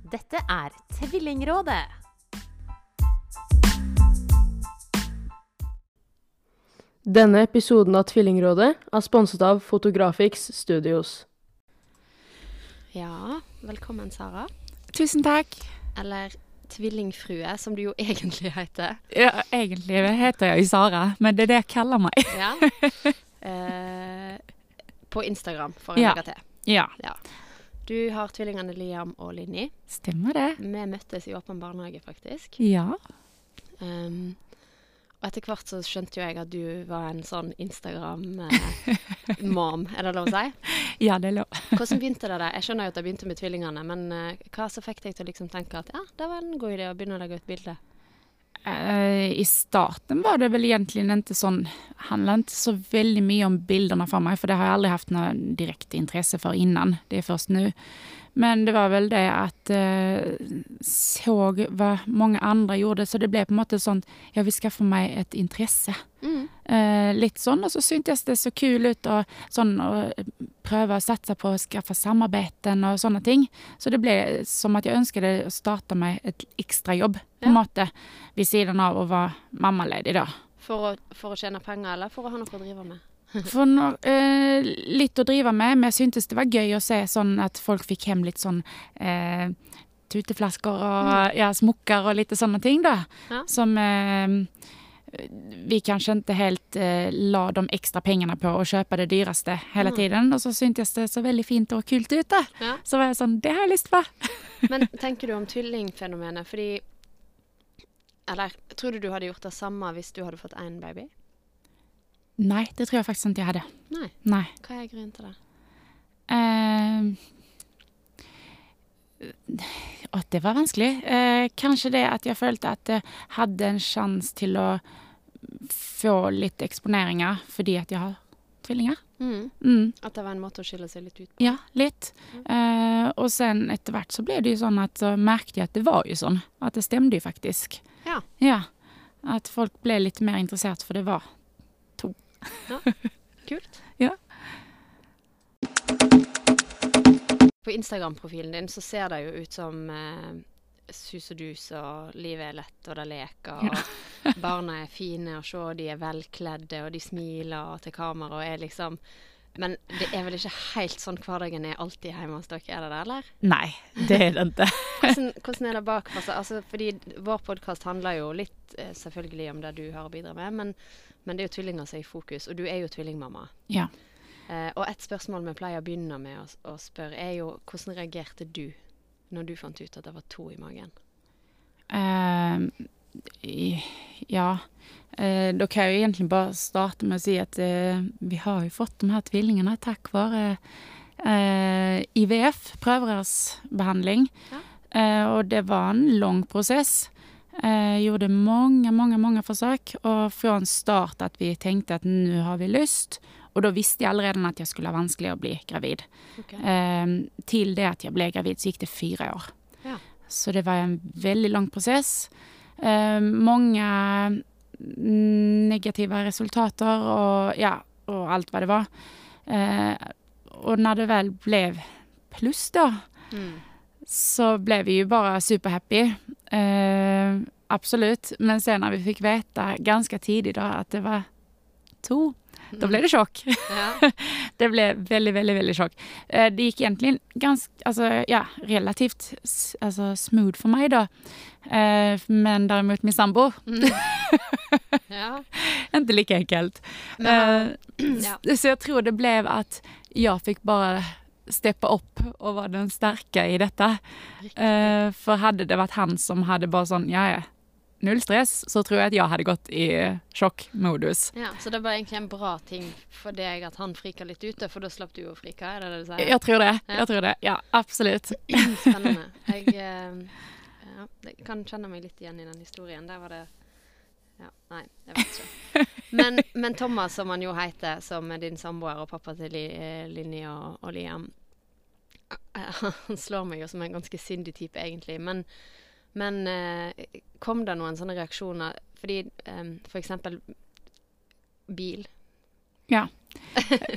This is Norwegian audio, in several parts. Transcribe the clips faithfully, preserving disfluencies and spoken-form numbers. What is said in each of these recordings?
Dette er Tvillingrådet. Denne episoden av Tvillingrådet er sponset av Photographics Studios. Ja, velkommen Sara. Tusen takk. Eller tvillingfrue, som du jo egentlig heter. Ja, egentlig heter jeg Sara, men det er det jeg kaller meg. Ja. Eh, på Instagram, for en Ja. gang til. Ja, Ja. Du har tvillingene Liam og Linni. stemmer det. Vi møttes i åpen barnehage, faktisk. Ja. Um, og etter hvert så skjønte jo jeg at du var en sånn Instagram-mom, er det lov å si? Ja, det er lov. Hvordan begynte det der? Jeg skjønner jo at jeg begynte med tvillingene, men uh, hva så fikk deg til å liksom tenke at ja, det var en god idé å begynne å legge ut bilder? Eh, I starten var det väl egentligen inte sån, handlar inte så väldigt mycket om bilderna för mig, för det har jag aldrig haft något direkt intresse för innan, det är först nu. Men det var väl det att eh, såg vad många andra gjorde, så det blev på något sånt, jag vill skaffa mig ett intresse. Mm. Eh, lite sånn, og så syntes det så kul ut og sånn å prøve å satse på å skaffe samarbeten og sånne ting. Så det ble som at jeg ønsket å starte meg et ekstra jobb på en Ja. måte ved siden av å være mammaledig da. For, å, for å tjene penger, eller for å ha noe å drive med? For når, eh, litt å drive med, men jeg syntes det var gøy å se sånn at folk fikk hjem litt sånn eh, tuteflasker og ja, smokker og litt sånne ting da. Ja. Som eh, vi kanske inte helt eh, la de extra pengarna på och köpa det dyraste hela Mm. tiden. Och så syntes det så väldigt fint och kul ut där. Ja. Så var jag sånn, det har jeg lyst på. Men tenker du om tvillingfenomenet? Fordi, eller tror du du hadde gjort det samme hvis du hadde fått en baby? Nej, det tror jag faktiskt inte jag hade. Nei. Nej. Hva er grunnen til det? Eh, och det var vanskelig. Eh, kanske det att jag følte att jag hade en chans till att få lite exponeringar fordi att jag har tvillinger. Mm. Mm. At det var en måte å skille seg litt ut på? Ja, litt. Eh, og sen etter hvert så ble det jo sånn at så merkte jeg at det var jo sånn. At det stemde jo faktisk. Ja. Ja. At folk ble litt mer interessert, for det var to. Kult. Ja. På Instagram-profilen din så ser det jo ut som eh, sus og dus, og livet er lett, og det leker, og barna er fine å se, de er velkledde, og de smiler til kamera, og er liksom... Men det er vel ikke helt sånn hverdagen er alltid hjemme hos dere, er det det, eller? Nei, det er det ikke. Hvordan, hvordan er det bak? Altså, fordi vår podcast handler jo litt eh, selvfølgelig om det du har å bidra med, men, men det er jo tvillinger som er i fokus, og du er jo tvillingmamma. Ja. Eh, og et spørsmål vi pleier å begynne med å, å spørre er jo, hvordan reagerte du når du fant ut at det var to i magen? Eh, i- ja. Eh, da kan jeg jo egentlig bare starte med å si at eh, vi har jo fått de her tvillingene takk være eh, I V F, prøverørsbehandling. Ja. Eh, og det var en lang prosess. Eh, gjorde mange, mange, mange forsøk, og fra en start at vi tenkte at nå har vi lyst, og da visste jeg allerede at jeg skulle ha vanskelig å bli gravid. Okay. Eh, til det at jeg ble gravid så gikk det fire år. Ja. Så det var en veldig lang prosess. Eh, mange negativa resultater och ja, och allt vad det var. Eh, och när det väl blev plus då Mm. så blev vi ju bara superhappy. Eh, absolut. Men sen när vi fick veta ganska tidigt då att det var to, då blev det chock. Ja. Det blev väldigt, väldigt, väldigt chock. Eh, det gick egentligen ganska, alltså ja, relativt s- alltså smooth för mig då. Eh, men däremot min sambo, Mm. Ja. inte lika enkelt. Men, Eh, ja. Så jag tror det blev att jag fick bara steppa upp och vara den starka i detta. Riktig. Eh, för hade det varit han som hade bara sån, ja, ja, null stress, så tror jag att jag hade gått i chockmodus. Ja, så det var egentlig en bra ting for deg at han friker litt ute, for da slapp du å frike, er det det du sier? Jag tror det, Ja. jag tror det, ja, absolut. Spennende. Jeg eh, ja, jeg kan kjenne meg litt igjen i den historien. Der var det ja, nei, jeg vet ikke. Men, men Thomas, som han jo heter, som er din samboer og pappa til Li, eh, Linni og, og Liam, eh, han slår meg jo som en ganske sindig type egentlig, men, men eh, kom det noen sånne reaksjoner? Fordi eh, for eksempel bil. Ja. Ja,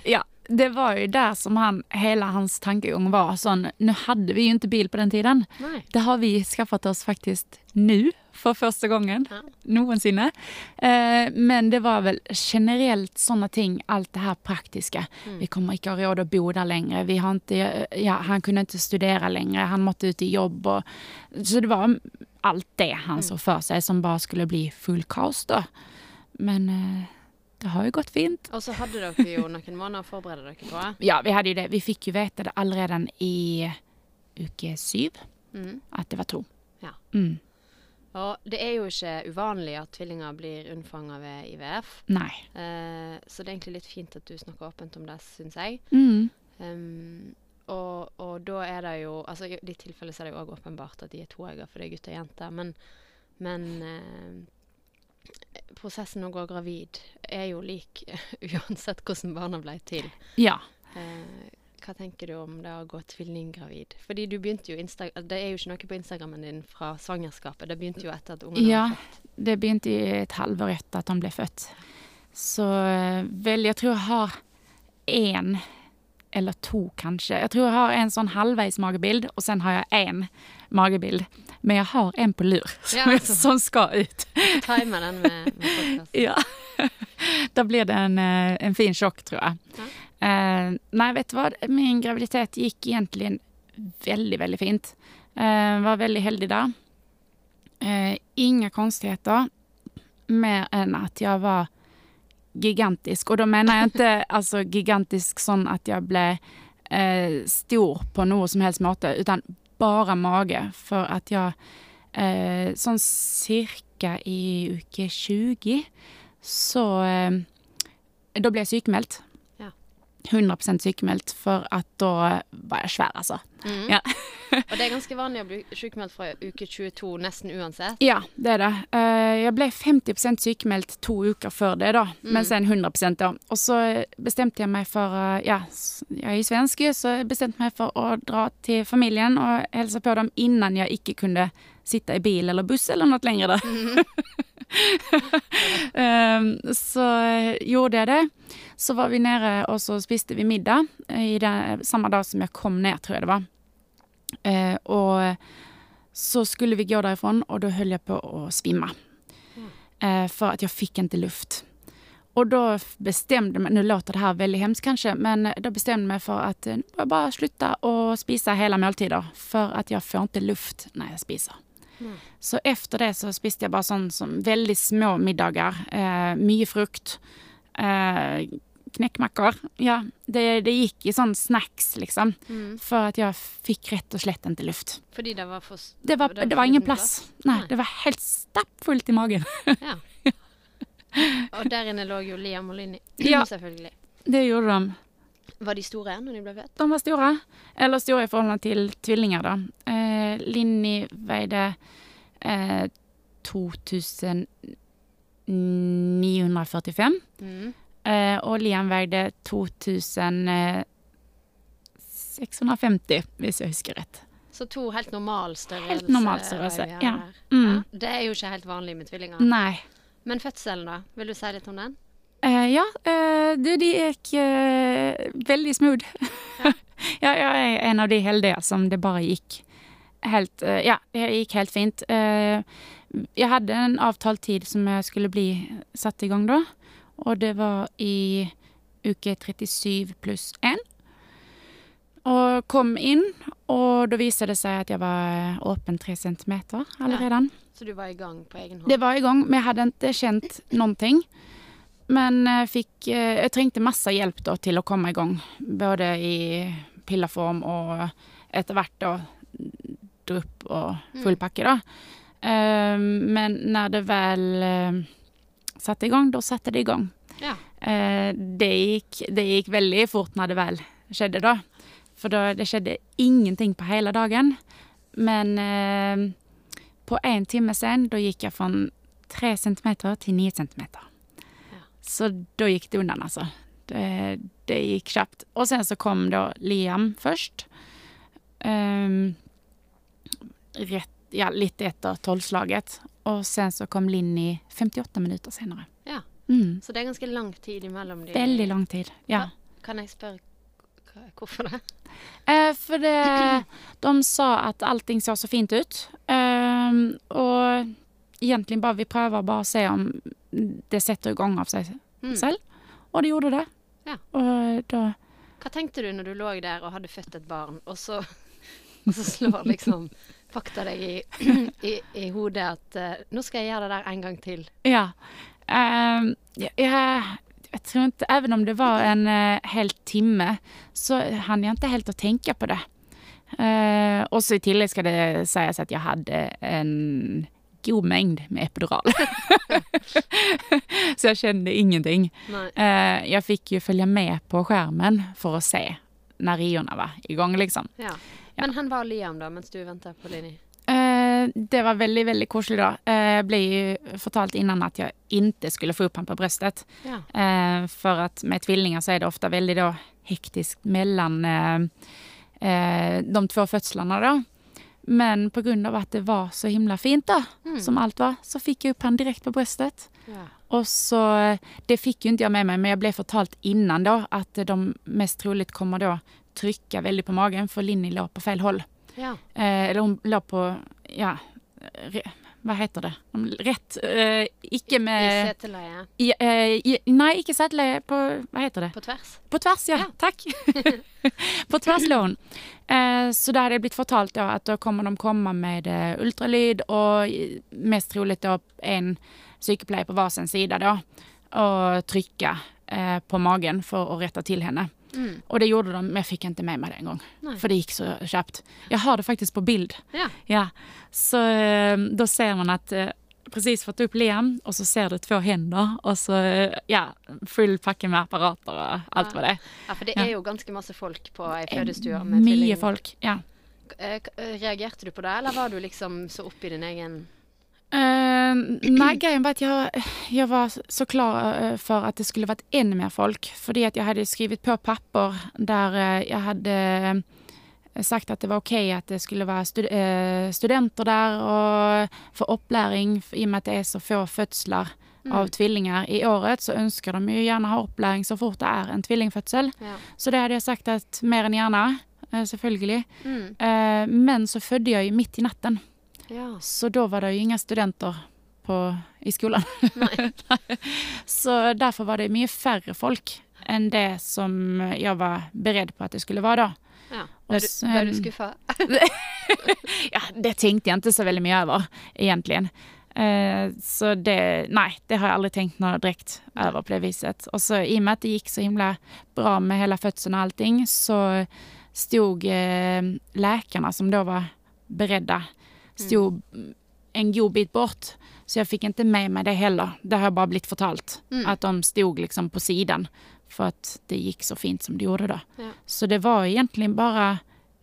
det var ju där som han, hela hans tankegång var sån, nu hade vi ju inte bil på den tiden. Nej. Det har vi skaffat oss faktiskt nu för första gången Ja. någonsin. Eh, men det var väl generellt sådana ting, allt det här praktiska. Mm. Vi kommer inte ha råd att bo där längre. Vi har inte, ja, han kunde inte studera längre. Han måtte ut i jobb. Och, så det var allt det han Mm. såg för sig som bara skulle bli full kaos då. Men eh, det har ju gått fint. Og så hadde dere jo noen måneder å forberede dere på. Ja, vi hade ju det. Vi fick ju veta det allerede i uke syv, Mm. att det var to. Ja. Mm. Og det er jo ikke uvanlig at tvillinger blir unnfanget ved I V F. Nei. Eh, så det er egentlig litt fint at du snakker åpent om det, synes jeg. Mm. Um, og, og da er det jo, altså i de tilfellene så er det jo også åpenbart at de er toegger, for det er gutter og jenter, men, men eh, prosessen å gå gravid er jo lik uansett hvordan barna ble til. Ja. Eh, hva tenker du om det å gå tvillinggravid? Fordi du begynte jo, Insta det er jo ikke noe på Instagrammen din fra svangerskapet, det begynte jo etter at ungen Ja, var født. det begynte i et halvår etter at han ble født. Så eh, vel, jeg tror jeg har en eller to kanskje. Jeg tror jeg har en sånn halvveis magebild, og sen har jeg en magebild. Men jeg har en på lur, som, Ja, altså. som skal ut. Time den med, med podcast. Ja. Da blir det en, eh, en fin sjokk, tror jeg. Ja. Eh, nei, vet du hva? Min graviditet gikk egentlig veldig, veldig fint. Eh, var veldig heldig der. Eh, inga konstigheter. Mer enn at jeg var gigantisk. Og da mener jeg ikke altså, gigantisk sånn at jeg ble eh, stor på noe som helst måte, utan bare mage. For at jeg eh, sånn cirka i uke tjue så eh, da ble jeg sykemeldt. Ja. hundre prosent sykemeldt, for at da var jeg svær, altså. Mm. Ja. Og det er ganske vanlig å bli sykemeldt fra uke tjueto nesten uansett. Ja, det er det. Eh, jeg ble femti prosent sykemeldt to uker før det da, Mm. men sen hundre prosent da. Og så bestemte jeg meg for, eh, ja, s- jeg er jo svensk, så jeg bestemte meg for å dra til familien og hälsa på dem innan jeg ikke kunne sitte i bil eller buss eller noe lenger da. um, så eh, gjorde jeg det. Så var vi nere og så spiste vi middag i den, samme dag som jeg kom ned, tror jeg det var. Eh, og så skulle vi gå därifrån och då höll jag på att svimma. Eh, för att jag fick inte luft. Och då bestämde mig, nu låter det här väldigt hemskt kanske, men då bestämde mig för att eh, jag bara sluta och spisa hela måltider. För att jag får inte luft när jag spisar. Mm. Så efter det så spiste jag bara sån som väldigt små middagar. Eh, mycket frukt. Eh, knäckmackor. Ja, det, det gick i sån snacks liksom. Mm. För att jag fick rätt och slett inte luft. Fordi det var for... Det var, det var ingen plass. Nej, Nej. det var helt stappfullt i magen. Ja. Og der inne lå jo Liam og Linni. Ja. Selvfølgelig. Det gjorde de. Var de store når de ble født? De var stora. Eller stora i förhållande till tvillingar då. Eh, Linni vägde eh, to tusen niohundrafyrtiofem. Mm. Eh, och Liam vägde to tusen sexhundrafemtio, hvis jeg husker rett. Så to helt normal størrelse. Helt normal størrelse, øyne ja. der. Mm. Ja. Det er jo ikke helt vanlig med tvillinger. Nei. Men fødselen da? Vil du si litt om den? Eh, ja, eh, du, det gikk eh, veldig smooth. Ja. ja, jeg er en av de heldige som det bare gikk helt, eh, ja, det gikk helt fint. Eh, jeg hadde en avtalt tid som jeg skulle bli satt i gang da, og det var i uke trettisju pluss en. Og kom inn, og da viste det seg at jeg var åpen tre centimeter allerede. Så du var i gang på egen hånd? Det var i gang, men jeg hadde ikke kjent noen ting. Men jeg, fikk, jeg trengte masse hjelp da, til å komme i gang, både i pillerform og etter hvert da, drupp og full pakke da. Uh, men når det vel uh, satte i gang, da satte det i gang. Ja. Uh, det, gikk, det gikk veldig fort når det vel skjedde da. For da, det skjedde ingenting på hele dagen. Men uh, på en time sen, da gikk jeg fra tre centimeter til ni centimeter. Så da gikk det undan, altså. Det, det gikk kjapt. Og sen så kom da Liam først. Um, rett, ja, litt etter tolvslaget. Og sen så kom Linni femtiåtte minutter senere. Ja. Mm. Så det er ganske lang tid imellom de. Veldig lang tid, ja. kan jeg spørre k- hvorfor det? Eh, för det, de sa att allting såg så fint ut. Ehm, och egentligen bara vi prövar bara se om det sätter igång av sig Mm. själv. Och det gjorde det. Ja. Och då, Hva tenkte du når du lå der og hadde født et barn, og så, og så slår liksom fakta deg i, i, i hodet at eh, nå skal jeg gjøre det der en gang til. ja. Ehm, jag, jag, jag tror inte, även om det var en eh, hel timme så hann jag inte helt att tänka på det. Eh, och så i tillägg ska det sägas att jag hade en god mängd med epidural. Så jag kände ingenting. Nei. Eh, jag fick ju följa med på skärmen för att se när riorna var igång liksom. Ja. Men han var Liam da, mens du ventet på Linni? Eh, det var väldigt, väldigt korsligt då. Eh, jag blev ju fortalt innan att jag inte skulle få upp han på bröstet. Ja. Eh, för att med tvillingar så är det ofta väldigt då hektiskt mellan eh, eh, de två födslarna då. Men på grund av att det var så himla fint då, Mm. som allt var, så fick jag upp han direkt på bröstet. Ja. Och så, eh, det fick ju inte jag med mig, men jag blev fortalt innan då att de mest troligt kommer då trycka väldigt på magen, för Linni låg på fel håll. Ja. Eh, eller hon låg på, ja, re, vad heter det? Rätt, eh, icke I med... seteleie. I, eh, i, nej, icke sätleie på, vad heter det? På tvers. På tvärs, ja. Ja. Tack. På tvärs låg hon. Eh, så där hade det blivit fortalt då att då kommer de komma med eh, ultralyd och eh, mest troligt då en sykepleier på varsin sida då och trycka eh, på magen för att rätta till henne. Mm. Och det gjorde de, men jag fick inte med mig det en gång. Nej. För det gick så köpt. Jag har det faktiskt på bild. Ja. Ja. Så eh, då ser man att eh, precis fått upp Liam och så ser du två händer och så eh, ja, full pakke med apparater och allt Ja. vad det är. Ja, for det Ja. er jo ganske masse folk på ei fødestue med Mye tvilling. folk, ja. Eh, k- eh, Reagerte du på det, eller var du liksom så opp i din egen... Uh, nej, grejen var att jag, jag var så klar eh, för att det skulle varit ännu mer folk. För det att jag hade skrivit på papper där eh, jag hade eh, sagt att det var okej att det skulle vara stud eh, studenter där och för uppläring, i och med att det är så få födslar Mm. av tvillingar i året, så önskar de ju gärna ha uppläring så fort det är en tvillingfödsel. Ja. Så det hade jag sagt att mer än gärna, eh, selvfølgelig. Mm. Eh, men så födde jag ju mitt i natten. Ja. Så då var det ju inga studenter på, i skolan. Nei. Så därför var det mycket färre folk än det som jag var beredd på att det skulle vara då. Ja. Och Ble du, sen- ble du skuffa? Ja, det tänkte jag inte så väldigt mycket över egentligen. Eh, så det, nej, det har jag aldrig tänkt något direkt över på det viset. Och så i och med att det gick så himla bra med hela födseln och allting, så stod eh, läkarna som då var beredda stod en god bit bort. Så jag fick inte med mig det heller. Det har bara blivit fortalt. Mm. Att de stod liksom på sidan. För att det gick så fint som det gjorde då. Ja. Så det var egentligen bara...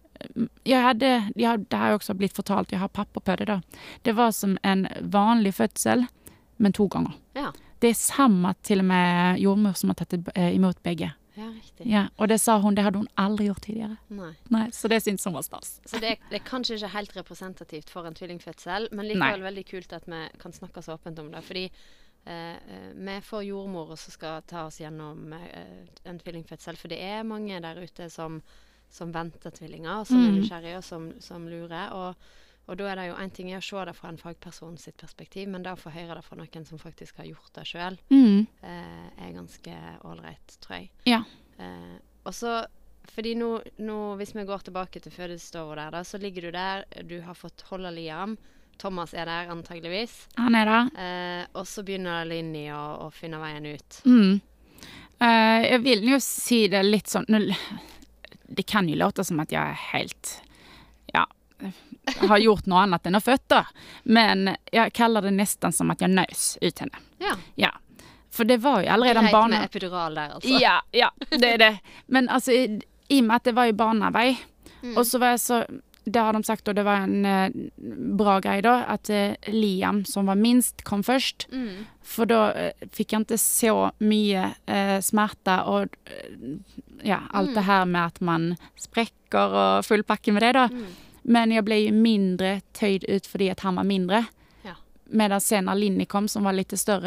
Jag hade, jag, det här har också blivit fortalt, jag har papper på det då. Det var som en vanlig födsel, men två gånger. Ja. Det är samma till och med jordmor som har tagit emot bägge. Ja, riktig. Ja, och det sa hon, det hade hon aldrig gjort tidigare. Nei. Nej, så det syns som var stas. Så det, det er kanskje ikke helt representativt for en tvillingfødsel, men likevel Nei. veldig kult at vi kan snakke så åpent om det. Fordi eh, eh, vi får jordmor som skal ta oss gjennom eh, en tvillingfødsel, for det er mange der ute som, som venter tvillinger, og som er Mm. nysgjerrige og som, som lurer. Og, og da er det jo en ting er å se det fra en fagperson sitt perspektiv, men da å få høre det fra noen som faktisk har gjort det selv, Mm. eh, er ganske ålreit, tror jeg. Ja. Eh, og så, fordi nå, nå, hvis vi går tilbake til fødestua der, da, så ligger du der, du har fått holde Liam, Thomas er der antageligvis, Han är där. eh, og så begynner Linni å, å finne veien ut. Mm. Eh, jag vill ju si det lite som... Nu, det kan ju låta som att jag är helt... Ja, har gjort något annat än att fötta. Men jag kallar det nästan som att jag nös ut henne. Ja, Ja. För det var ju allaredan greit barna... med epidural der, altså. Ja, ja, det är det. Men alltså, i, i och med att det var ju barnavej. Mm. Och så var jag så... Det har de sagt, och det var en eh, bra grej då, att eh, Liam som var minst kom först. Mm. För då eh, fick jag inte så mycket eh, smärta och eh, ja, allt Mm. det här med att man spräcker och full packe med det då. Mm. Men jag blev ju mindre töjd ut för det att han var mindre. Ja. Medan sen när Linni kom som var lite större,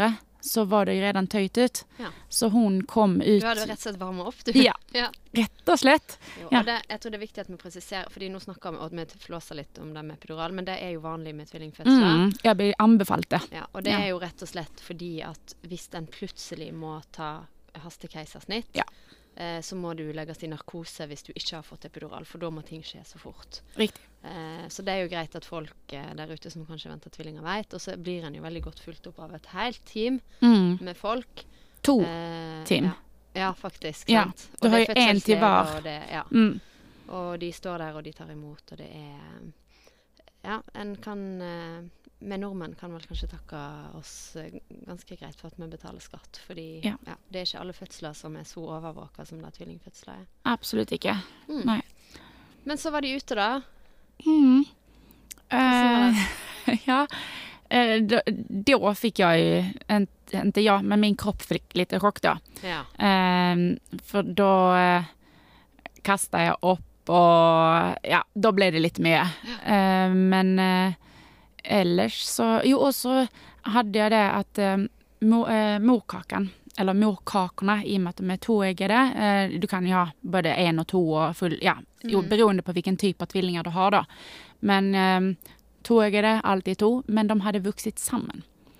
så var det ju redan töjt ut. Ja. Så hon kom ut... Du hadde rett og slett varmet opp, du. Ja, ja. rett og slett. Jo, Ja. og det, jeg tror det er viktig at vi presiserer, fordi nå snakker vi, og vi flåser litt om det med epidural, men det er jo vanlig med tvillingfødsler. Mm, jeg ble anbefalt det. Ja, og det Ja. er jo rett og slett fordi at hvis en plutselig må ta hastekeisersnitt, Ja. eh, så må du legges i narkose hvis du ikke har fått epidural, for da må ting skje så fort. Riktig. Eh, så det er jo greit at folk eh, der ute som kanskje venter tvillinger vet, og så blir en jo veldig godt fulgt opp av et helt team Mm. med folk. To Eh, team. Ja, ja faktisk. Ja, Sant? du Og har det jo er en til fødselsleger, hver. Og, det, ja. Mm. og de står der, og de tar imot, og det er Ja, en kan eh, Vi nordmenn kan vel kanskje takke oss eh, ganske greit for at vi betaler skatt, fordi Ja. ja, det er ikke alle fødsler som er så overvåka som det tvillingfødsler er. Absolutt ikke. Mm. Nei. Men så var de ute, da. Mm. Hvordan Eh, ja, eh, då, då fick jag ju, inte, inte jag, men min kropp fick lite chock då. Ja. Eh, för då eh, kastade jag upp och ja, då blev det lite mer. Eh, men eh, ellers så, jo, och så hade jag det att eh, mo, eh, morkakan, eller morkakorna, i och med att de är tvåeggade, eh, du kan ju ha både en och två och full, ja, jo, Mm. beroende på vilken typ av tvillingar du har då. Men eh, tvåeggade, alltid to, men de hade vuxit samman.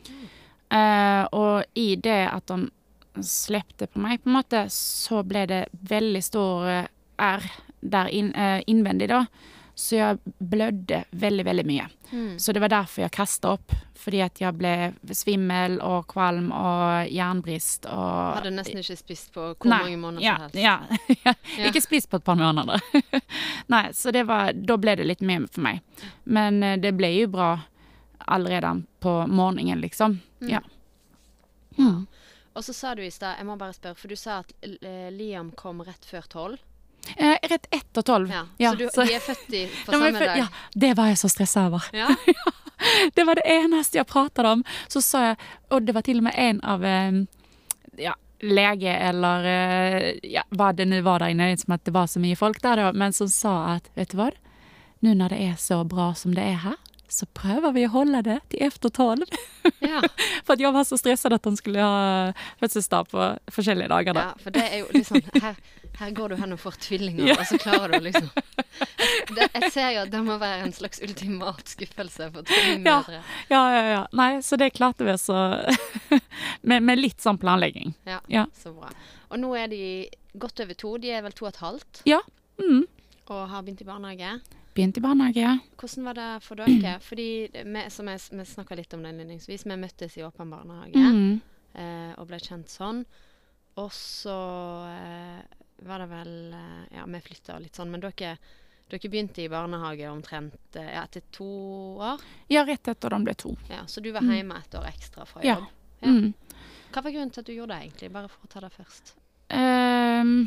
Eh, och i det att de släppte på mig på en måte, så blev det väldigt stor eh, ärr där in, eh, invändig då. Så jag blödde väldigt, väldigt mycket. Mm. Så det var därför jag kastade upp. Fordi at jeg ble svimmel og kvalm og jernbrist. Og Hadde nesten ikke spist på hvor Nei, mange måneder ja, som helst. Ja, ja. Ja. Ikke spist på et par måneder. Nei, så det var, da ble det litt mer for meg. Men eh, det ble jo bra allerede på morgenen, liksom. Mm. Ja. Mm. Og så sa du i stad, jeg må bare spørre, for du sa at eh, Liam kom rett før tolv. Eh, rett ett og tolv. Ja. Ja, så, du, så- de er født i, på De var samme født- dag? Ja, det var jeg så stresset over. Ja. Det var det eneste jeg pratet om. Så sa jeg, og det var til og med en av eh, ja, lege eller eh, ja, hva det nu var der inne, som at det var så mye folk der da, men som sa at, vet du hva, nu når det er så bra som det er her, så prøver vi å holde det til efter tolv. Ja. For at jeg var så stresset at han skulle ha fødselsdag på forskjellige dager da. Ja, for det er jo liksom Her, her går du hen og får tvillinger, Ja. og så klarer du liksom det, Jeg ser jo at det må være en slags ultimat skuffelse for tvillingmødre. Ja, ja, ja. Nei, så det klarte vi så med, med litt sånn planlegging. Ja. Ja. Så bra. Og nå er de godt over to. De er vel to og et halvt Ja. Mm. og har begynt i barnehage. Begynt i barnehage, ja. Hvordan var det for dere? Fordi, vi, som jeg, vi snakket litt om det innledningsvis, vi møttes i åpen barnehage Mm. eh, og ble kjent sånn. Og så eh, var det vel eh, Ja, vi flytta litt sånn, men dere, dere begynte i barnehage omtrent eh, ja, etter to år. Ja, rett etter de ble to. Ja, så du var Mm. hjemme et år ekstra fra Ja. jobb. Ja. Mm. Hva var grunnen til at du gjorde det, egentlig? Bare for å ta det først. Ehm,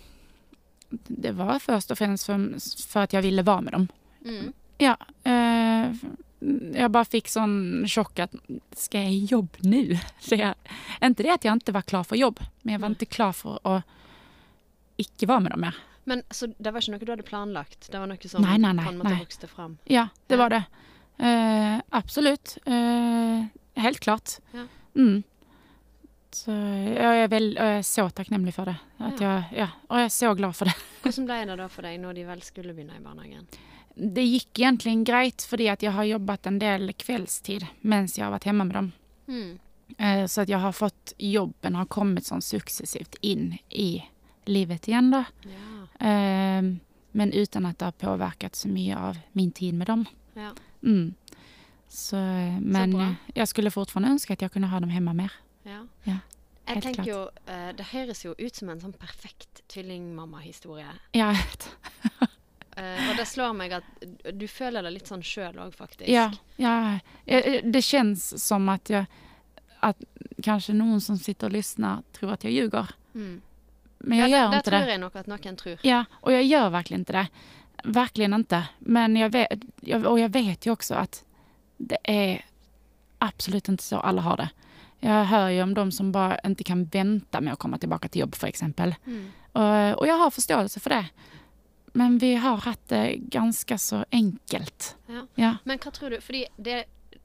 det var først og fremst for, for at jeg ville være med dem. Mm. Ja, eh, jag bara fick sån chock att ska jag jobba nu? Det är, inte det att jag inte var klar för jobb, men jag var Nej. inte klar för att ikke vara med dem mer. Men så det var ikke noe du hadde planlagt? Det var noe som Nei, nei, nei, på en måte nei. vokste fram? Ja, det Ja. var det. Eh, absolut. Eh, helt klart. Ja. Mm. Så jag är, väl, jag är så tacknämlig för det. Att Ja. jag, ja, och jag är så glad för det. Hvordan ble det da for deg når de vel skulle begynne i barnehagen? Det gick egentligen greit fordi att jag har jobbat en del kvällstid mens jag har varit hemma med dem. Mm. Eh, Så att jag har fått jobben har kommit sån successivt in i livet igen då. Ja. Eh, Men utan att det har påverkat så mycket av min tid med dem. ja. Mm. Så, eh, men bra. eh, jag skulle fortfarande önska att jag kunde ha dem hemma mer. ja. Ja, Jeg helt tenker klart. jo, eh, det høres jo ut som en sånn perfekt tvillingmamma-historie. Ja, jag vet. Eh, og det slår meg at du føler det litt sånn sjøl òg, faktisk. Ja, ja. Eh, eh, Det känns som att jag att kanske någon som sitter och lyssnar tror att jag ljuger. Mm. Men jag ja, gör det, inte det tror det. jeg nok at noen tror. Ja, och jag gör verkligen inte det. Verkligen inte. Men jag vet, jag, och jag vet ju också att det är absolut inte så alla har det. Jag hör ju om de som bara inte kan vänta med att komma tillbaka till jobb för exempel. Mm. Och, och jag har förståelse för det. Men vi har hatt det ganska så enkelt. Ja. Ja. Men hva tror du? Fordi det,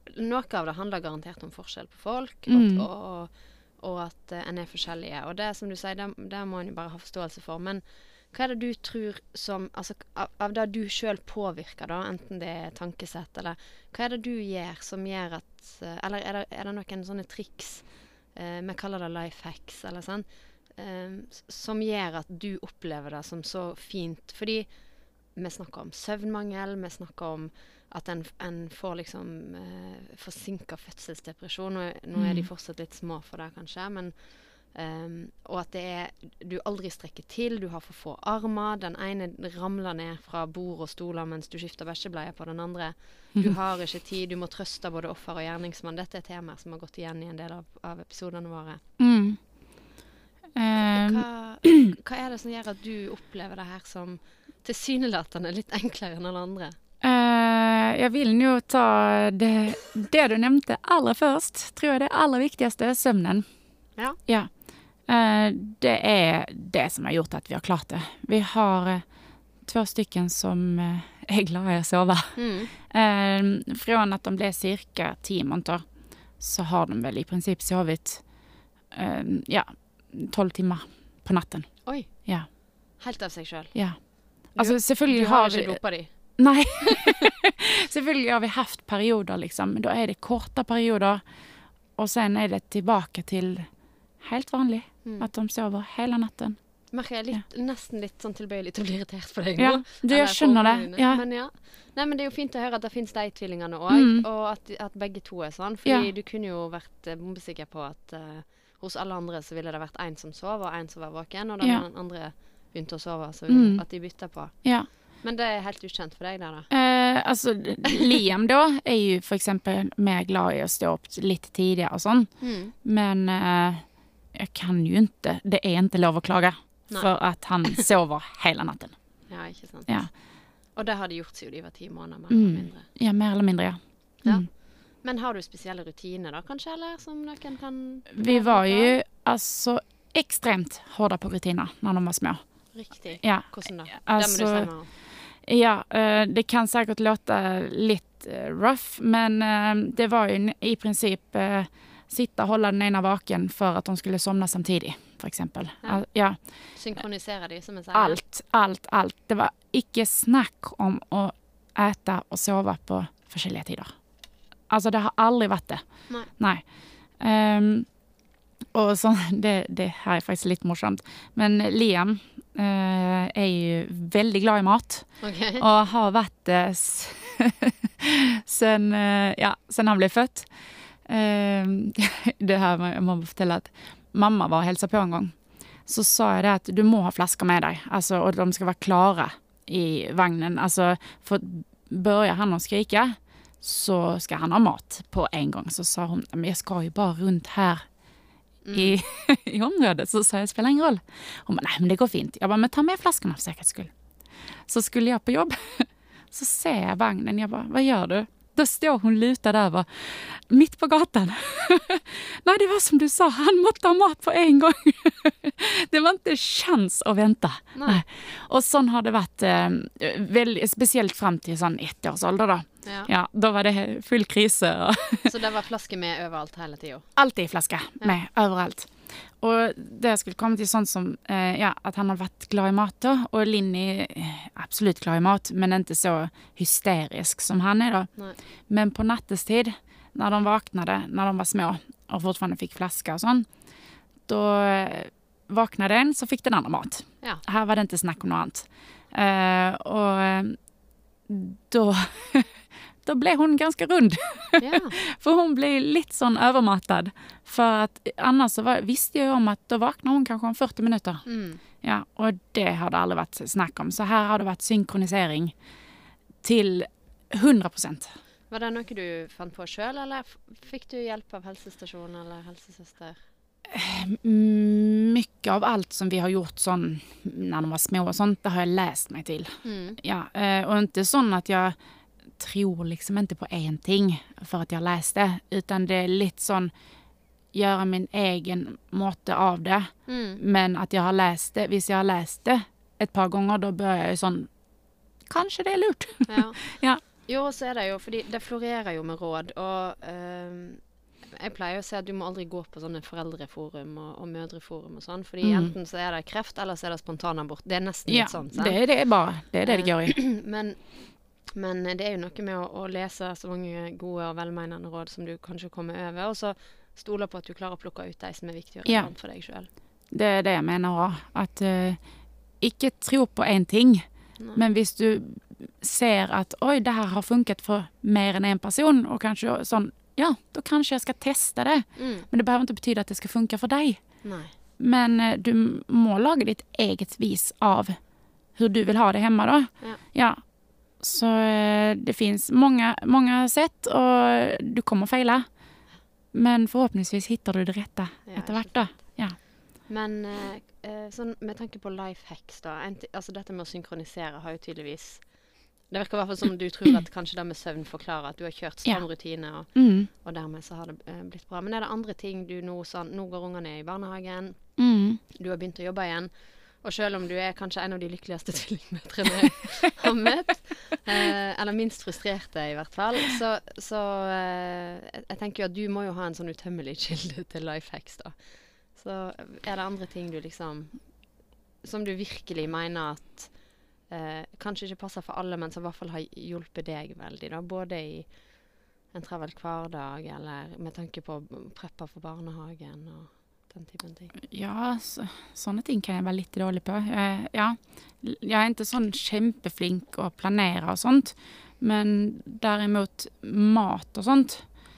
noe av det handler garantert om forskjell på folk, Mm. og, og, og at uh, en er forskjellige. Og det som du sier, det, det må en jo bare ha forståelse for. Men hva er det du tror som, altså av, av det du selv påvirker da, enten det er tankesett, eller hva er det du gjør som gjør at, uh, eller er det, er det noen sånne triks, uh, vi kaller det life hacks, eller sånn, uh, som gjør at du opplever det som så fint? Fordi vi snakker om søvnmangel, vi snakker om at en, en får liksom uh, forsinket fødselsdepresjon. Nå, nå er de fortsatt litt små for det kanskje, men um, og at det er, du aldri strekker til, du har for få armer, den ene ramler ned fra bord og stoler mens du skifter bæsjebleier på den andre. Du har ikke tid, du må trøste både offer og gjerningsmann. Dette er temaer som har gått igjen i en del av, av episodene våre. Mm. Um, Hva, hva er det som gjør at du opplever det her som tilsynelatende litt enklere enn alle andre? Uh, jeg vil jo ta det, det du nevnte aller først, tror jeg det aller viktigste, søvnen. Ja. Ja. Uh, det er det som har gjort at vi har klart det. Vi har uh, två stycken som uh, er glad i å sove. Mm. Uh, från att de blev cirka tio måneder, så har de vel i princip sovet uh, ja, tolv timer på natten. Oi, Ja, helt av seg selv. ja. Altså, Du selvfølgelig har har vi... ikke dopa de. Nej, selvfølgelig har vi haft perioder liksom. Då är det korta perioder och sen är det tillbaka till helt vanlig. Mm. Att de sover hela natten. Merker jeg litt, nesten litt sånn tilbøyelig til å bli irritert på deg Ja, nå. du, Eller jag skjønner det. forholdene. Ja. Men ja. Nei, men det er jo fint å høre at det finnes de tvillingene også, Mm. og at, at begge to er sånn. Fordi Ja. du kunne jo vært eh, bombesikker på at eh, hos alle andre så ville det vært en som sov, og en som var våken, og da Ja. den andre begynte å sove, så ville Mm. at de bytta på. Ja. Men det er helt ukjent for deg der da. Eh, alltså, Liam då är ju för exempel mer glad i att stå upp lite tidigare och sånt. Mm. Men eh, jag kan ju inte, det är inte lov att klaga. Nej. För att han sover hela natten. Ja, ikke sant. Ja. Og det har de gjort siden de var ti måneder, mer Mm. eller mindre. Ja, mer eller mindre, ja. Ja. Mm. Men har du spesielle rutiner da, kanskje, eller som noen kan... Vi var ju alltså extremt hårda på rutiner när de var små. Riktig. Ja, Hvordan da? alltså- det må du si meg om. ja eh, det kan säkert låta lite eh, rough, men eh, det var ju i princip eh, sitta och hålla den ena vaken för att de skulle somna samtidigt, för exempel. Ja. Al- ja, Synkronisere de, som jeg sier. allt, allt, allt. Det var ikke snack om att äta och sova på forskjellige tider. Alltså det har aldrig varit det. Nei. Nej. Ehm, och så, det, det här är faktiskt lite morsomt. Men Liam eh, är ju väldigt glad i mat. Ok. Och har varit det s- sen, eh, ja, sen han blev född. Ehm, det här må- jag måste fortelle att mamma var och hälsade på en gång. Så sa jag det att du må ha flaskor med dig. Alltså, och de ska vara klara i vagnen. Alltså, för börjar han att skrika så ska han ha mat på en gång. Så sa hon, men jag ska ju bara runt här i, i området. Så sa jag, det spelar ingen roll. Hon bara, nej men det går fint. Jag bara, men ta med flaskorna för säkerhets skull. Så skulle jag på jobb. Så ser jag vagnen. Jag bara, vad gör du? Då står hon lutad över mitt på gatan. Nej, det var som du sa, han måtte ha mat på en gång. Det var inte chans att vänta. Nej. Nej. Och sån har det varit eh, väldigt, speciellt fram till sån ett års ålder då. Ja. Ja, då var det full kris. Och Så det var flaske med overalt hele tiden? alltid i flaska med, överallt. Och det skulle komma till sånt som eh, ja, att han har varit glad i mat då. Och Linny eh, absolut glad i mat, men inte så hysterisk som han är då. Nej. Men på nattestid, när de vaknade, när de var små och fortfarande fick flaska och sånt, då eh, vaknade en så fick den andra mat. Ja. Här var det inte snack om något annat. Eh, och eh, då, då blev hon ganska rund. Ja. För hon blev lite sån övermattad. För att annars så var, visste jag om att då vaknar hon kanske om fyrtio minuter. Mm. Ja, och det har det aldrig varit snack om. Så här har det varit synkronisering till hundra procent. Var det noe du fant på selv, eller f- fikk du hjelp av helsestasjon eller helsesøster? Mycket av allt som vi har gjort sån, när de var små och sånt, det har jag läst mig till. Mm. Ja, eh, och inte sån att jag tror liksom inte på en ting för att jag läste, utan det är lite sån göra min egen måte av det. Mm. Men att jag har läst det, hvis jag har läst det ett par gånger, då börjar jag ju sån, kanske det är lurt. Ja. Ja. Jo, så er det jo, fordi det florerer jo med råd, og uh, jeg pleier å si at du må aldri gå på sånne foreldreforum og, og mødreforum og sånn, fordi mm. enten så er det kreft, eller så er det spontanabort. Det er nesten ja, litt sånn. Sant? Det er det bare. Det er det det går i. men, men det er jo noe med å, å lese så mange gode og velmenende råd som du kanskje kommer over, og så stoler på at du klarer å plukke ut de som er viktige og relevant ja. For deg selv. Det er det jeg mener også. At uh, ikke tro på en ting, Nei. Men hvis du ser at oi, det her har funket for mer enn en person, og kanskje sånn, ja, då kanskje jeg skal teste det. Mm. Men det behøver ikke betyde at det skal funke for deg. Nei. Men uh, du må lage ditt eget vis av hur du vil ha det hjemme da. Ja. Ja. Så uh, det finns många, många sätt, og du kommer feila. Men forhåpentligvis hittar du det rette etter hvert da. Ja. Men eh, sånn, med tanke på life hacks da, en, altså dette med å synkronisere har jo tydeligvis, det virker i hvert fall som du tror at kanskje det med søvn forklarer at du har kjørt stram ja. Rutine, og, mm. og dermed så har det eh, blitt bra. Men er det andre ting du nå, sånn, nå går ungene i barnehagen, mm. du har begynt å jobbe igjen, og selv om du er kanskje en av de lykkeligste tvillingmøtrene jeg har møtt, eh, eller minst frustrerte i hvert fall, så, så eh, jeg tenker jo at du må jo ha en sånn utømmelig kilde til life hacks da. Så er det andre ting du liksom, som du virkelig mener at eh, kanskje ikke passer for alle, men som i hvert fall har hjulpet deg veldig da, både i en travel hverdag, eller med tanke på preppa for barnehagen og den typen ting. Ja, så, sånne ting kan jeg være litt dårlig på. Jeg, ja, jeg er ikke sånn kjempeflink å planere og sånt, men derimot mat og sånt,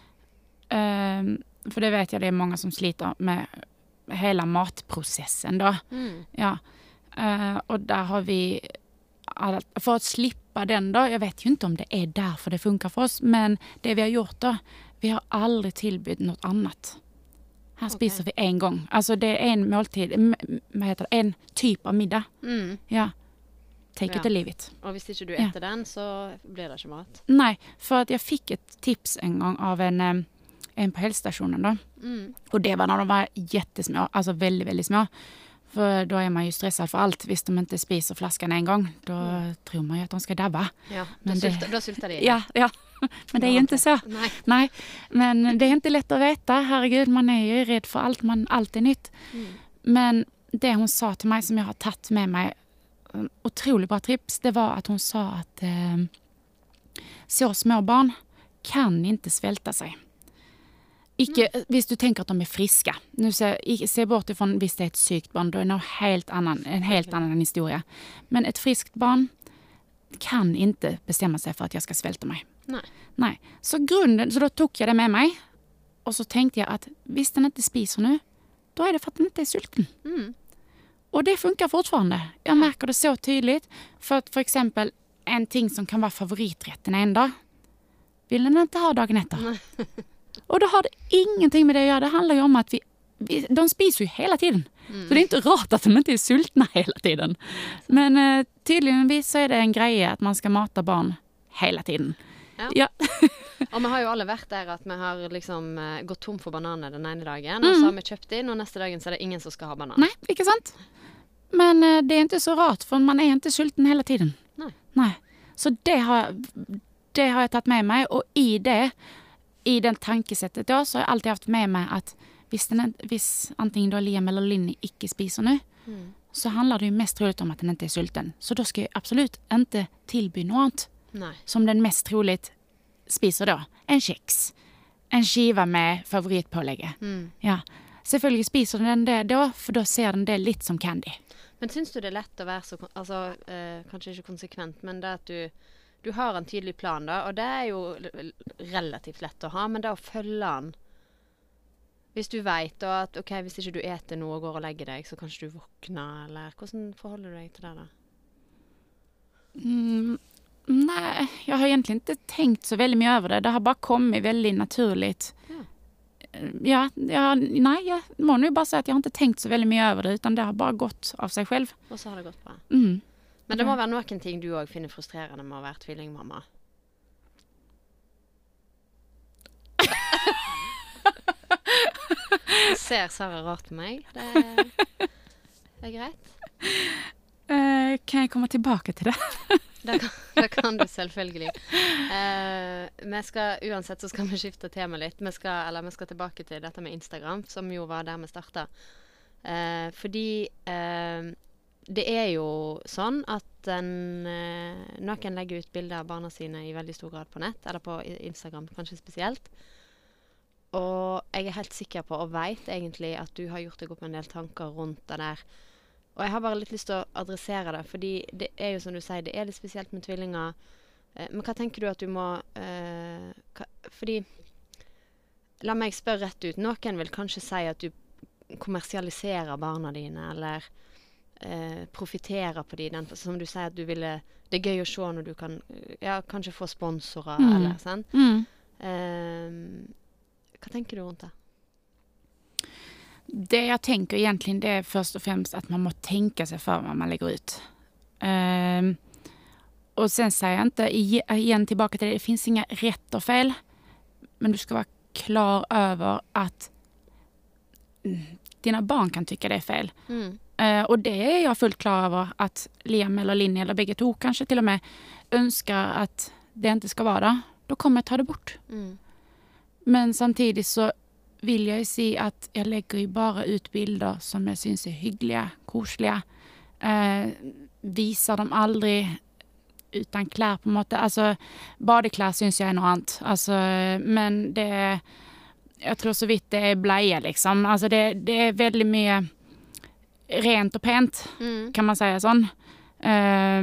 eh, for det vet jeg det er mange som sliter med hele matprosessen da. Mm. Ja, eh, og der har vi, for å slippe den da, jeg vet jo ikke om det er derfor det funker for oss, men det vi har gjort da, vi har aldri tilbydd noe annet. Her spiser okay. vi en gang. Altså det er en måltid, hva heter det, en typ av middag. Mm. Ja. Take ja. it or leave it. Og hvis ikke du eter ja. Den, så blir det ikke mat? Nei, for at jeg fikk et tips en gang av en, en på helsestasjonen da. Mm. Og det var når de var jättesmå, altså veldig, veldig små. For da er man jo stresset for alt. Hvis de ikke spiser flasken en gang, da mm. tror man jo at de skal dabbe. Ja, da sulter, det, da sulter de. Ja, ja. Men det är ju inte så. Nej. Nej. Men det är inte lätt att veta. Herregud, man är ju rädd för allt. Man allt är nytt. Mm. Men det hon sa till mig som jag har tagit med mig, otroligt bra tips, det var att hon sa att eh, så små barn kan inte svälta sig. Ikke, mm. Hvis du tenker at de er friske. Nu ser, se bort ifrån hvis det er et sykt barn, då är det en helt annan, en helt okay. annan historia. Men ett friskt barn kan inte bestämma sig för att jag ska svälta mig. Nej. Nej. Så grunden, så då tog jag det med mig. Och så tänkte jag att hvis den inte spiser nu, då är det för att den inte är sulten. Mm. Och det funkar fortfarande. Jag märker det så tydligt. För att för exempel en ting som kan vara favoriträtten en dag, vill den inte ha dagen efter. Och då har det ingenting med det att göra. Det handlar ju om att vi, vi de spiser ju hela tiden. Mm. Så det är inte rart att de inte är sultna hela tiden. Men eh, tydligen så är det en grej att man ska mata barn hela tiden. Ja. Ja. Og vi har jo alle vært der at vi har liksom uh, gått tom for bananer den ene dagen, mm. og så har vi kjøpt inn, og neste dagen så er det ingen som skal ha banan. Nej, ikke sant? Men uh, det är inte så rart, för man är inte sulten hela tiden. Nej. Nej. Så det har, det har jag tagit med mig, och i det, i den tankesättet då, så har jag alltid haft med mig att hvis, den, hvis antingen då Liam eller Linny ikke spiser nu, mm. så handlar det ju mest troligt om att den inte är sulten. Så då ska jag absolut inte tillby något annat. Nej. Som den mest troligt spiser då. En kex. En skiva med favoritpålägget. Mm. Ja. Selvfølgelig spiser den det då, för då ser den det litt som candy. Men syns du det är lätt att vara så, alltså, eh, kanske inte konsekvent, men det att du, du har en tydlig plan då, och det är ju relativt lätt att ha, men det att följa den. Hvis du vet då att okej, okay, hvis ikke du äter noe og går og legger deg, så kanskje du våkner, eller hvordan forholder du deg til det da? Mm. Nej, jag har egentligen inte tänkt så väldigt mycket över det. Det har bara kommit väldigt naturligt. Ja, ja, ja nej, jag må nu bara säga att jag har inte tänkt så väldigt mycket över det, utan det har bara gått av sig själv. Och så har det gått bra. Mm. Men det må være noen ting du også finner frustrerende med å være tvillingmamma. Du ser Sara rart på meg. Det er, det er greit. Uh, kan jeg komme tilbake til det? det kan, det kan du selvfølgelig. Eh, vi skal, uansett så skal vi skifte tema litt. Vi skal, eller vi skal tilbake til dette med Instagram, som jo var der vi startet. Eh, fordi eh, det er jo sånn at en, eh, noen legger ut bilder av barna sine i veldig stor grad på nett, eller på Instagram kanskje spesielt. Og jeg er helt sikker på, og vet egentlig, at du har gjort deg opp en del tanker rundt det der. Og jeg har bare litt lyst til å adressere det, fordi det er jo som du sier, det er litt spesielt med tvillinger. Eh, men hva tenker du at du må... Eh, hva, fordi, la meg spørre rett ut, noen vil kanskje si at du kommersialiserer barna dine, eller eh, profiterer på de, den, som du sier at du ville... Det er gøy å se når du kan, ja, kanskje få sponsorer, mm. eller sånn. Mm. Eh, hva tenker du rundt det? Det jag tänker egentligen det är först och främst att man måste tänka sig för vad man lägger ut. Um, och sen säger jag inte igen tillbaka till det, det finns inga rätt och fel. Men du ska vara klar över att dina barn kan tycka det är fel. Mm. Uh, och det är jag fullt klar över att Liam eller Linni eller bägge två kanske till och med önskar att det inte ska vara. Då kommer jag ta det bort. Mm. Men samtidigt så vill jag ju se att jag lägger ju bara ut bilder som jag syns är hyggliga, korsliga. Eh, visar dem aldrig utan klär på måte. Alltså, badeklær syns jag är något annat. Alltså, men det, jag tror så vitt det är bleie liksom. Alltså det, det är väldigt mycket rent och pent, mm. kan man säga sån. Eh,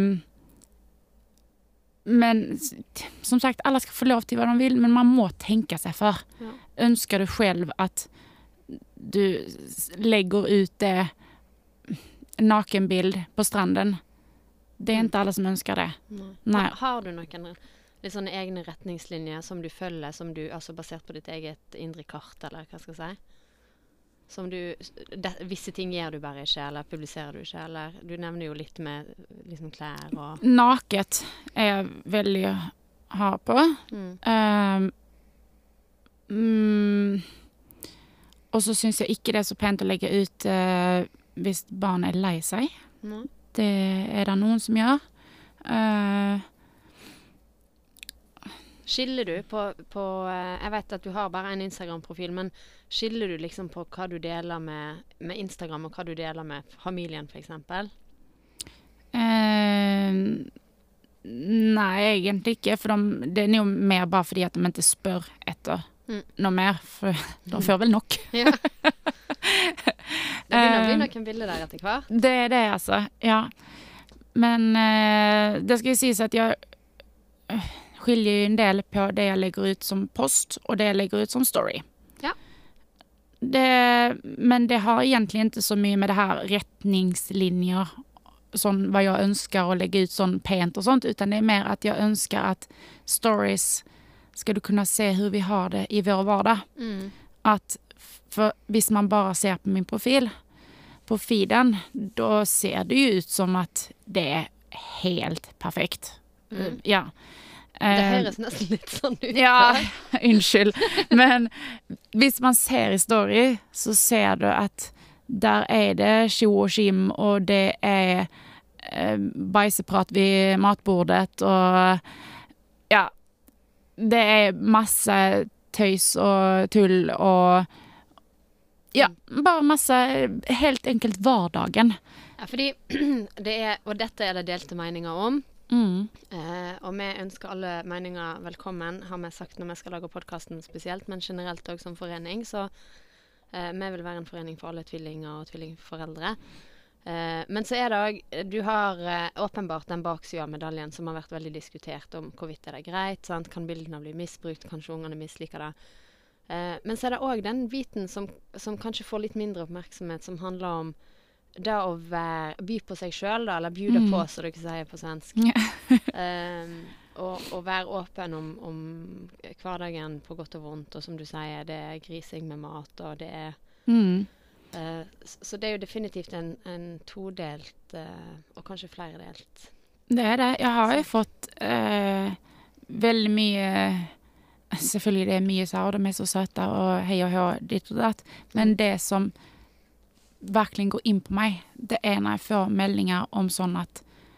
men som sagt, alla ska få lov till vad de vill, men man må tänka sig för. Ja. Önskar du själv att du lägger ut det nakenbild på stranden? Det är mm. inte alla som önskar det. Nej. Nej. Ha, har du noen litt sånne egne retningslinjer som du følger, som du, altså basert på ditt eget indre kart, eller hva skal jeg si? Som du, det, visse ting gjør du bare ikke, eller publiserer du ikke, eller du nevner jo litt med liksom klær og... Naket är jag väldigt ha på. Mm. Um, mm, och så syns jag ikke det er så pent å legge ut uh, hvis barnet er lei seg. Mm. Det er det noen som gjør. Uh, Skiller du på, på uh, jeg vet at du har bare en Instagram-profil, men skiller du liksom på hva du deler med, med Instagram og hva du deler med familien, for eksempel? uh, Nei, egentlig ikke, for de, det er jo mer bare fordi at de ikke spør etter mm. noe mer, for de får vel nok. Ja. Det begynner å bli noen bilder der etter hver. Det er det, altså, ja. Men uh, det skal jo sies at jeg uh, skiljer jo en del på det jeg legger ut som post, og det jeg legger ut som story. Ja. Det, men det har egentlig ikke så mye med det her retningslinjer, sånn vad jag önskar och lägga ut sån pent och sånt, utan det är mer att jag önskar att stories ska du kunna se hur vi har det i vår vardag. Mm. Att för hvis man bara ser på min profil på feeden, då ser det ju ut som att det är helt perfekt. Mm. Ja. Det høres nesten litt sånn ut. Ja, unnskyld. Men hvis man ser i story, så ser du at der er det tjo og skim, og det er eh, bajseprat ved matbordet, og ja, det er masse tøys og tull, og ja, bare masse helt enkelt hverdagen. Ja, fordi det er, og dette er det delte meninger om, Mm. eh, og vi ønsker alle meninger velkommen, har vi sagt når vi skal lage podcasten spesielt, men generelt også som forening, så eh, vi vil være en forening for alle tvillinger og tvillingforeldre. Eh, men så er det også, du har eh, åpenbart den baksida av medaljen som har vært veldig diskutert om hvorvidt er det greit, sant? Kan bildene bli misbrukt, kanskje ungene misliker det. Eh, men så er det også den biten som, som kanskje får litt mindre oppmerksomhet, som handler om det å være, by på seg selv, da, eller bjude Mm. på, så dere sier på svensk. Ja. um, og, og være åpen om, om hverdagen på godt og vondt, og som du sier, det er grising med mat, og det er... Mm. Uh, så, så det er jo definitivt en, en todelt, uh, og kanskje flere delt. Det er det. Jeg har jo fått eh, veldig mye, selvfølgelig det er mye så, og de er så søte, og hei og hå, ditt og datt, men Mm. det som verkligen går in på mig, det är när jag får meldingar om sån att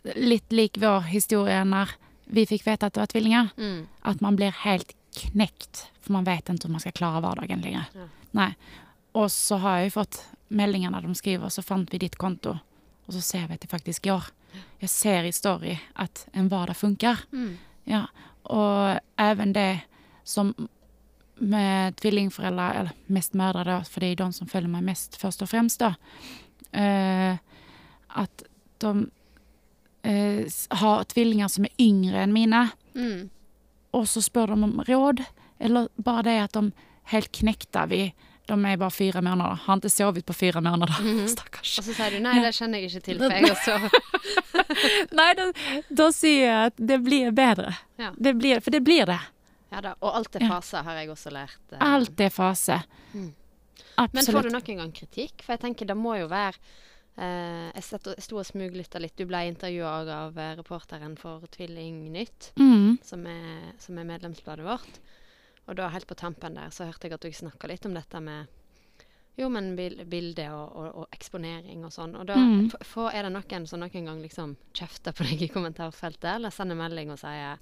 litt lik vår historie när vi fick veta att det var tvillinger. Mm. Att man blir helt knäckt. För man vet inte hur man ska klara vardagen längre. Ja. Nej. Och så har jag ju fått meldingar när de skriver så fann vi ditt konto. Och så ser vi att det faktiskt går. Jag ser i story att en vardag funkar. Mm. Ja. Och även det som med tvillingföräldrar, eller mest mödrar då, för det är de som följer mig mest först och främst då. Eh, att de eh, har tvillingar som är yngre än mina. Mm. Och så spör de om råd. Eller bara det att de helt knäckta vid, de är bara fyra månader. Har inte sovit på fyra månader. Mm. Stackars. Og så sier du, nei, Ja. det kjenner jeg ikke til, for jeg også. Nej, då, då ser jag att det blir bättre. Ja. Det blir, för det blir det. Ja da, og alt er Ja. fase har jeg også lært. eh. Allt är fase. Mm. Absolut. Men får du noen gang kritikk? For jeg tenker, det må jo være eh, Jeg sett- jeg sto og smuglytta litt. Du ble intervjuet av eh, reporteren for Tvillingnytt, Mm. som er, som er medlemsbladet vårt. Og da helt på tampen der så hørte jeg at du snakka litt om dette med jo, men bil, bilde og, og, og eksponering og sånn. Og da Mm. f- få, er det noen som noen gang liksom kjefter på deg i kommentarfeltet, eller sender melding og sier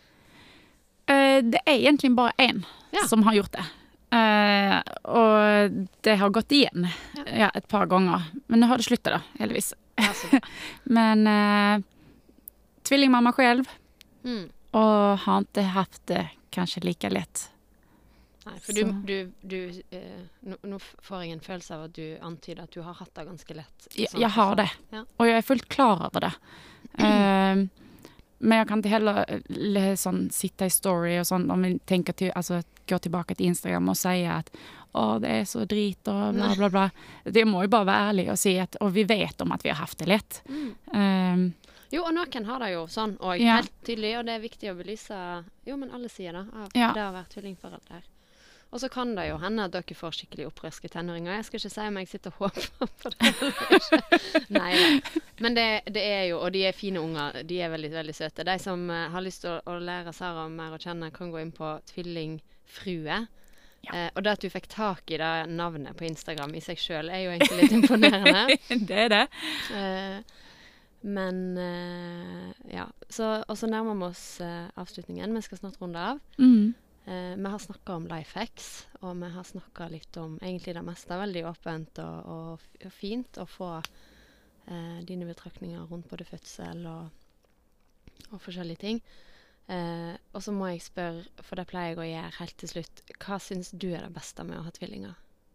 Eh, det är egentligen bara en Ja. som har gjort det. Eh, och det har gått igen Ja. ja, ett par gånger. Men nu har det slutat då, heldigvis. ja, så bra. Men eh, tvillingmamma själv Mm. och har inte haft det kanske lika lätt. Nei, for Så- du, du, du eh, nå, nå f- får jeg en følelse av at du antyder at du har hatt det ganske lett. Jag, sånn jag har forstand. det. Ja. Och jag är fullt klar över det. Eh, men jag kan inte heller eh, sån, sitta i story och sånt om vi tänker till, alltså gå tillbaka till Instagram och säga att åh, det är så drit och bla bla bla. Det må ju bara vara ärlig och se att och vi vet om att vi har haft det lätt. Mm. Eh, Jo, og noen har det jo sånn, og Ja. helt tydelig, og det er viktig å belyse jo, men alle sider da, av Ja. det å være tvillingforelder. Og så kan det jo hende at dere får skikkelig opprørske tenåringer. Jeg skal ikke si om jeg sitter og håper på det eller ikke. Nei da. Men det, det er jo, og de er fine unger, de er veldig, veldig søte. De som eh, har lyst til å, å lære Sara mer å kjenne, kan gå inn på Tvillingfrue. Ja. Eh, og det at du fikk tak i det navnet på Instagram i seg selv er jo egentlig litt imponerende. det är det. Eh, men eh, ja, så, og så nærmer vi oss eh, avslutningen. Vi skal snart runde av. Mm. Eh, vi har snakket om life hacks, og vi har snakket litt om egentlig det meste. Veldig åpent og, og, f- og fint å få eh, dine betraktninger rundt både fødsel og, og forskjellige ting. Eh, og så må jeg spørre, for det pleier jeg å gjøre helt til slutt, hva synes du er det beste med å ha tvillinger?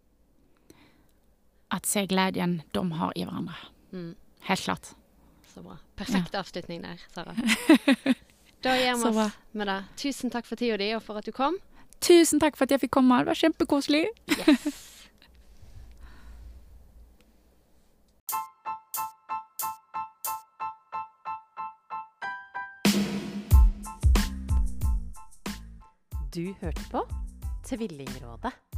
Att se glädjen de har i varandra. Mm, Helt klart. så bra. Perfekt avslutning der, Sara. Da gjør vi Så bra. oss med det. Tusen takk for tida di og for at du kom. Tusen tack för att jag fick komma. Det var kämpekoselig. Yes. Du hørte på Tvillingrådet.